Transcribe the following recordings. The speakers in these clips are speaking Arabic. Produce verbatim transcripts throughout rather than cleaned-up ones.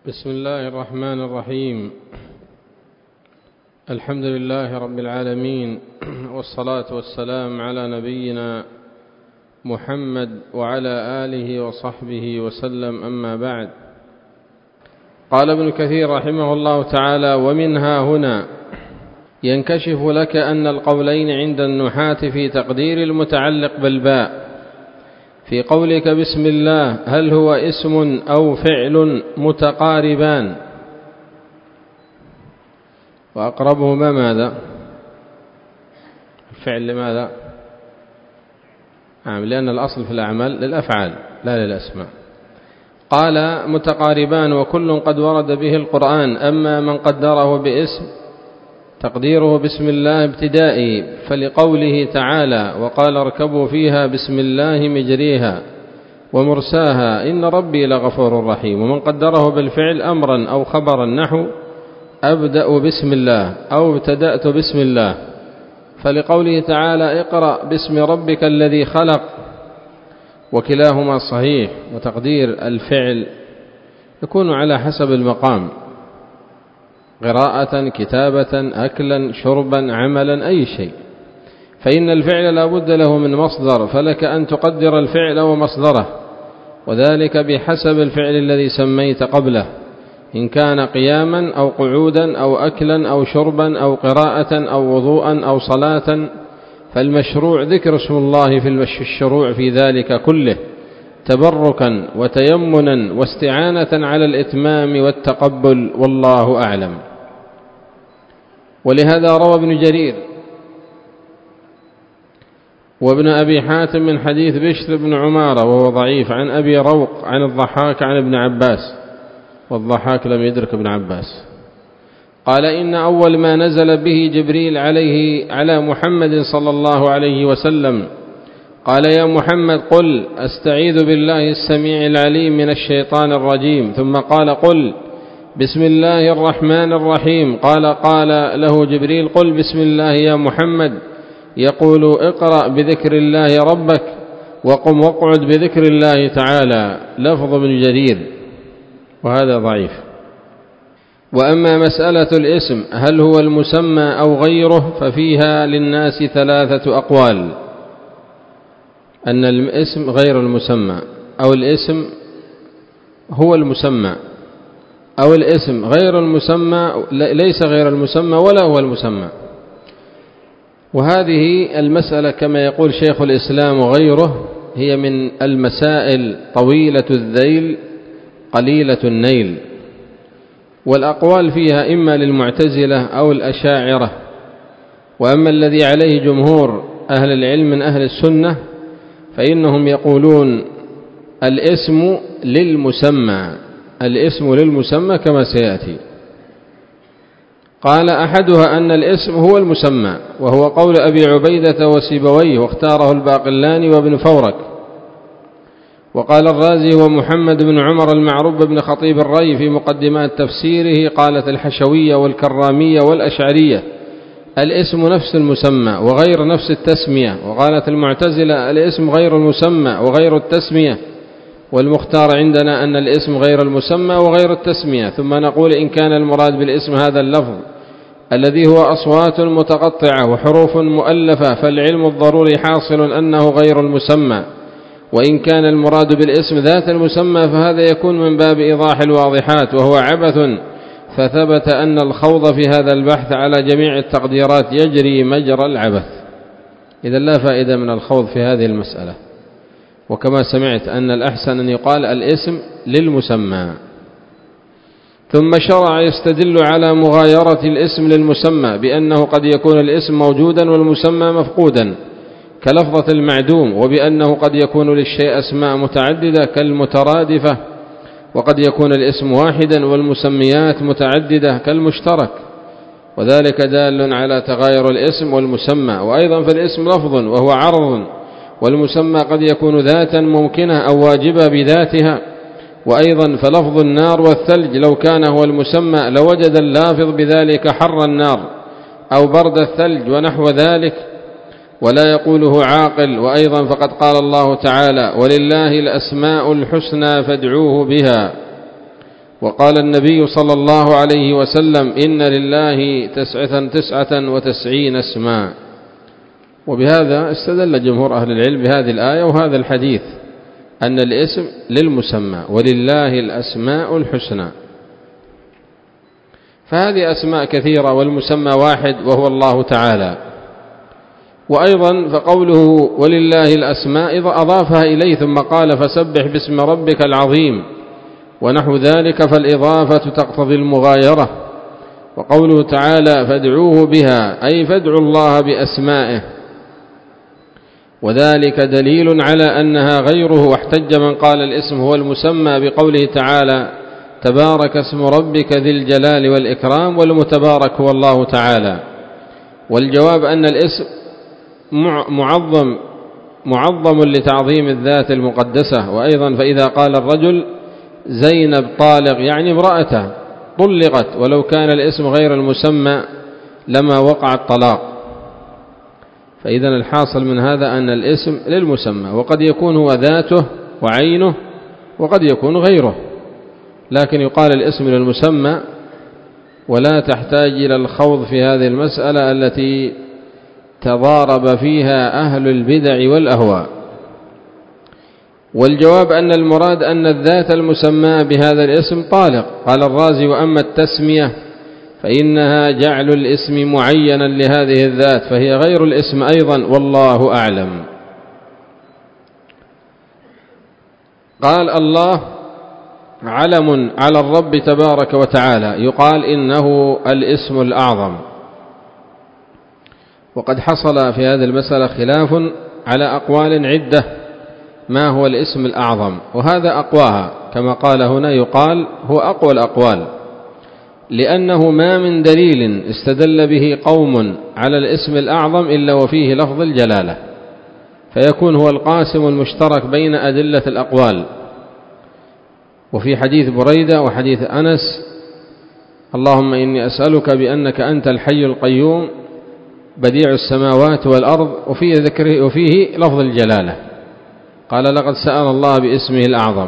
بسم الله الرحمن الرحيم. الحمد لله رب العالمين، والصلاة والسلام على نبينا محمد وعلى آله وصحبه وسلم، أما بعد. قال ابن كثير رحمه الله تعالى: ومنها هنا ينكشف لك أن القولين عند النحاة في تقدير المتعلق بالباء في قولك بسم الله هل هو اسم أو فعل متقاربان، وأقربهما ماذا؟ الفعل لماذا؟ نعم، لأن الأصل في الأعمال للأفعال لا للأسماء. قال متقاربان وكل قد ورد به القرآن، أما من قدره باسم تقديره بسم الله ابتدائي، فلقوله تعالى: وقال اركبوا فيها بسم الله مجريها ومرساها إن ربي لغفور رحيم. ومن قدره بالفعل أمرا أو خبرا نحو أبدأ بسم الله أو ابتدأت بسم الله، فلقوله تعالى: اقرأ باسم ربك الذي خلق، وكلاهما صحيح. وتقدير الفعل يكون على حسب المقام: قراءة، كتابة، أكلا، شربا، عملا، أي شيء. فإن الفعل لا بد له من مصدر، فلك أن تقدر الفعل ومصدره، وذلك بحسب الفعل الذي سميت قبله، إن كان قياما أو قعودا أو أكلا أو شربا أو قراءة أو وضوءا أو صلاة، فالمشروع ذكر اسم الله في الشروع في ذلك كله تبركا وتيمنا واستعانة على الإتمام والتقبل، والله أعلم. ولهذا روى ابن جرير وابن أبي حاتم من حديث بشر بن عمارة وهو ضعيف عن أبي روق عن الضحاك عن ابن عباس، والضحاك لم يدرك ابن عباس، قال: إن أول ما نزل به جبريل عليه على محمد صلى الله عليه وسلم قال: يا محمد قل أستعيذ بالله السميع العليم من الشيطان الرجيم، ثم قال: قل بسم الله الرحمن الرحيم. قال قال له جبريل: قل بسم الله يا محمد، يقول: اقرأ بذكر الله ربك وقم واقعد بذكر الله تعالى. لفظ ابن جرير، وهذا ضعيف. وأما مسألة الاسم هل هو المسمى أو غيره ففيها للناس ثلاثة أقوال: أن الاسم غير المسمى، أو الاسم هو المسمى، أو الاسم غير المسمى ليس غير المسمى ولا هو المسمى. وهذه المسألة كما يقول شيخ الإسلام وغيره هي من المسائل طويلة الذيل قليلة النيل، والأقوال فيها إما للمعتزلة أو الأشاعرة. وأما الذي عليه جمهور أهل العلم من أهل السنة فإنهم يقولون الاسم للمسمى، الاسم للمسمى كما سيأتي. قال: أحدها أن الاسم هو المسمى، وهو قول أبي عبيدة وسيبويه، واختاره الباقلاني وابن فورك. وقال الرازي ومحمد بن عمر المعروف بن خطيب الري في مقدمات تفسيره، قالت الحشوية والكرامية والأشعرية: الاسم نفس المسمى وغير نفس التسمية. وقالت المعتزلة: الاسم غير المسمى وغير التسمية. والمختار عندنا أن الاسم غير المسمى وغير التسمية. ثم نقول: إن كان المراد بالاسم هذا اللفظ الذي هو أصوات متقطعة وحروف مؤلفة، فالعلم الضروري حاصل أنه غير المسمى. وإن كان المراد بالاسم ذات المسمى فهذا يكون من باب إيضاح الواضحات، وهو عبث. فثبت أن الخوض في هذا البحث على جميع التقديرات يجري مجرى العبث. إذا لا فائدة من الخوض في هذه المسألة. وكما سمعت أن الأحسن أن يقال الاسم للمسمى. ثم شرع يستدل على مغايرة الاسم للمسمى بأنه قد يكون الاسم موجودا والمسمى مفقودا كلفظة المعدوم، وبأنه قد يكون للشيء أسماء متعددة كالمترادفة، وقد يكون الاسم واحدا والمسميات متعددة كالمشترك، وذلك دال على تغاير الاسم والمسمى. وأيضا فالاسم لفظ وهو عرض، والمسمى قد يكون ذاتا ممكنة أو واجبة بذاتها. وأيضا فلفظ النار والثلج لو كان هو المسمى لوجد اللافظ بذلك حر النار أو برد الثلج ونحو ذلك، ولا يقوله عاقل. وأيضا فقد قال الله تعالى: ولله الأسماء الحسنى فادعوه بها. وقال النبي صلى الله عليه وسلم إن لله تسعة, تسعة وتسعين اسما. وبهذا استدل جمهور أهل العلم بهذه الآية وهذا الحديث أن الاسم للمسمى ولله الأسماء الحسنى. فهذه أسماء كثيرة والمسمى واحد وهو الله تعالى. وأيضا فقوله ولله الأسماء إذا أضافها إليه ثم قال فسبح باسم ربك العظيم ونحو ذلك فالإضافة تقتضي المغايرة. وقوله تعالى فادعوه بها أي فادعوا الله بأسمائه، وذلك دليل على أنها غيره. واحتج من قال الاسم هو المسمى بقوله تعالى تبارك اسم ربك ذي الجلال والإكرام والمتبارك هو الله تعالى. والجواب أن الاسم معظم معظم لتعظيم الذات المقدسة. وأيضا فإذا قال الرجل زينب طالق يعني امرأته طلقت، ولو كان الاسم غير المسمى لما وقع الطلاق. فإذا الحاصل من هذا أن الاسم للمسمى، وقد يكون هو ذاته وعينه وقد يكون غيره، لكن يقال الاسم للمسمى ولا تحتاج إلى الخوض في هذه المسألة التي تضارب فيها أهل البدع والأهواء. والجواب أن المراد أن الذات المسمى بهذا الاسم طالق. قال الرازي وأما التسمية فإنها جعل الاسم معينا لهذه الذات فهي غير الاسم أيضا والله أعلم. قال الله علم على الرب تبارك وتعالى، يقال إنه الاسم الأعظم. وقد حصل في هذه المسألة خلاف على أقوال عدة ما هو الاسم الأعظم، وهذا أقواها كما قال هنا، يقال هو أقوى الأقوال، لأنه ما من دليل استدل به قوم على الاسم الأعظم إلا وفيه لفظ الجلالة، فيكون هو القاسم المشترك بين أدلة الأقوال. وفي حديث بريدة وحديث أنس اللهم إني أسألك بأنك أنت الحي القيوم بديع السماوات والأرض، وفيه ذكره وفيه لفظ الجلالة. قال لقد سأل الله باسمه الأعظم،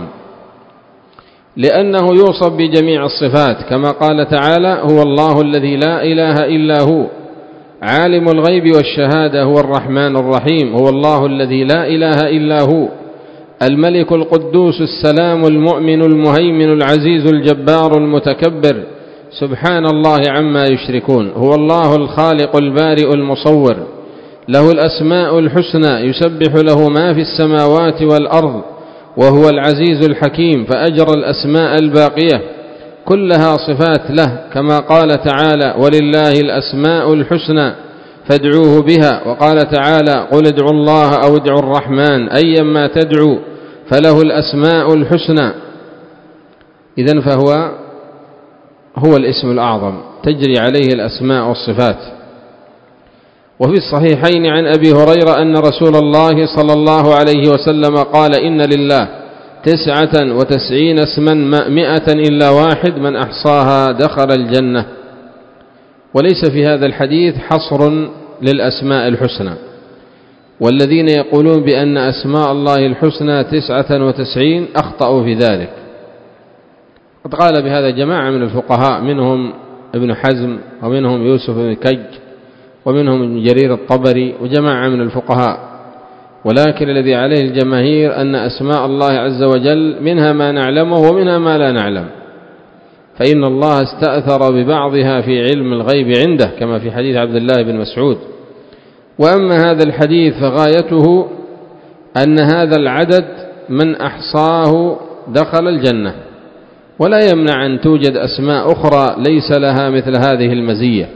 لأنه يوصف بجميع الصفات كما قال تعالى هو الله الذي لا إله إلا هو عالم الغيب والشهادة هو الرحمن الرحيم، هو الله الذي لا إله إلا هو الملك القدوس السلام المؤمن المهيمن العزيز الجبار المتكبر سبحان الله عما يشركون، هو الله الخالق البارئ المصور له الأسماء الحسنى يسبح له ما في السماوات والأرض وهو العزيز الحكيم. فأجرى الأسماء الباقية كلها صفات له كما قال تعالى ولله الأسماء الحسنى فادعوه بها، وقال تعالى قل ادعوا الله أو ادعوا الرحمن أيما تدعو فله الأسماء الحسنى. إذن فهو هو الاسم الأعظم تجري عليه الأسماء والصفات. وفي الصحيحين عن أبي هريرة أن رسول الله صلى الله عليه وسلم قال إن لله تسعة وتسعين اسما مائة إلا واحد من أحصاها دخل الجنة. وليس في هذا الحديث حصر للأسماء الحسنى، والذين يقولون بأن أسماء الله الحسنى تسعة وتسعين أخطأوا في ذلك. قد قال بهذا جماعة من الفقهاء منهم ابن حزم ومنهم يوسف بن كج ومنهم ابن جرير الطبري وجماعة من الفقهاء، ولكن الذي عليه الجماهير أن أسماء الله عز وجل منها ما نعلمه ومنها ما لا نعلم، فإن الله استأثر ببعضها في علم الغيب عنده كما في حديث عبد الله بن مسعود. وأما هذا الحديث فغايته أن هذا العدد من أحصاه دخل الجنة، ولا يمنع أن توجد أسماء أخرى ليس لها مثل هذه المزية.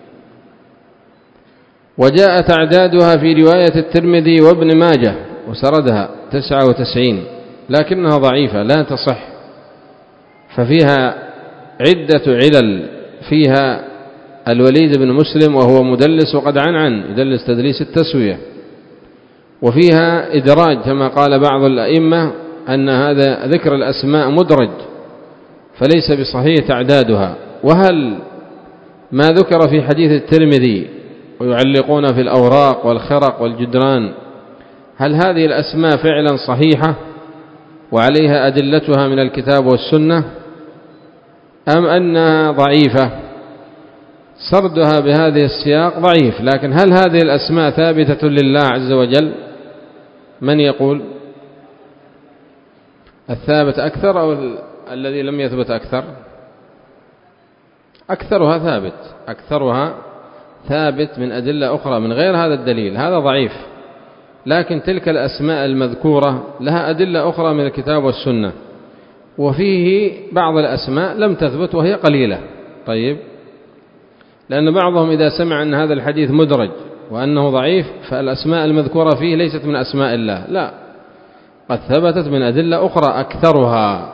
وجاء تعدادها في رواية الترمذي وابن ماجه وسردها تسعة وتسعين، لكنها ضعيفة لا تصح، ففيها عدة علل. فيها الوليد بن مسلم وهو مدلس وقد عنعن يدلس تدليس التسوية، وفيها إدراج كما قال بعض الأئمة أن هذا ذكر الأسماء مدرج فليس بصحيح تعدادها. وهل ما ذكر في حديث الترمذي ويعلقون في الأوراق والخرق والجدران هل هذه الأسماء فعلا صحيحة وعليها أدلتها من الكتاب والسنة؟ أم أنها ضعيفة؟ سردها بهذه السياق ضعيف، لكن هل هذه الأسماء ثابتة لله عز وجل؟ من يقول؟ الثابت أكثر أو الذي لم يثبت أكثر؟ أكثرها ثابت، أكثرها ثابت من أدلة أخرى من غير هذا الدليل، هذا ضعيف. لكن تلك الأسماء المذكورة لها أدلة أخرى من الكتاب والسنة، وفيه بعض الأسماء لم تثبت وهي قليلة. طيب، لأن بعضهم إذا سمع أن هذا الحديث مدرج وأنه ضعيف فالأسماء المذكورة فيه ليست من أسماء الله، لا، قد ثبتت من أدلة أخرى أكثرها.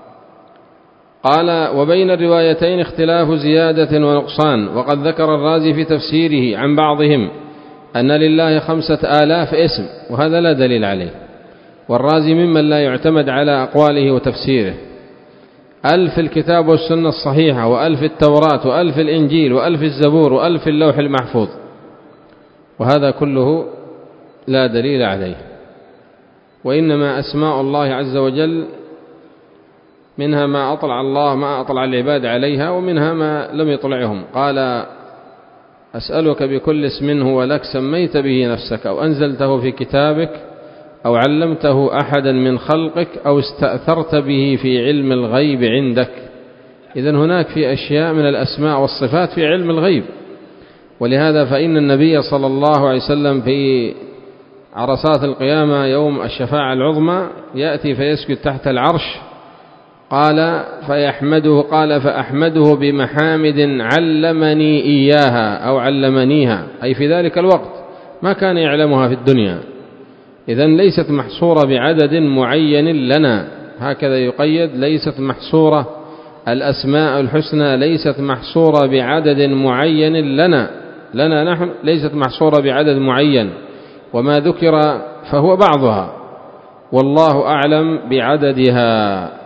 قال: وبين الروايتين اختلاف زيادة ونقصان، وقد ذكر الرازي في تفسيره عن بعضهم أن لله خمسة آلاف اسم، وهذا لا دليل عليه، والرازي ممن لا يعتمد على أقواله وتفسيره. ألف الكتاب والسنة الصحيحة، وألف التوراة، وألف الإنجيل، وألف الزبور، وألف اللوح المحفوظ، وهذا كله لا دليل عليه. وإنما أسماء الله عز وجل منها ما أطلع الله ما أطلع العباد عليها، ومنها ما لم يطلعهم. قال: أسألك بكل اسم هو لك سميت به نفسك أو أنزلته في كتابك أو علمته أحدا من خلقك أو استأثرت به في علم الغيب عندك. إذن هناك في أشياء من الأسماء والصفات في علم الغيب، ولهذا فإن النبي صلى الله عليه وسلم في عرصات القيامة يوم الشفاعة العظمى يأتي فيسجد تحت العرش، قال فيحمده قال فأحمده بمحامد علمني إياها أو علمنيها، أي في ذلك الوقت ما كان يعلمها في الدنيا. إذن ليست محصورة بعدد معين لنا، هكذا يقيد، ليست محصورة الأسماء الحسنى ليست محصورة بعدد معين لنا لنا نحن ليست محصورة بعدد معين، وما ذكر فهو بعضها، والله أعلم بعددها.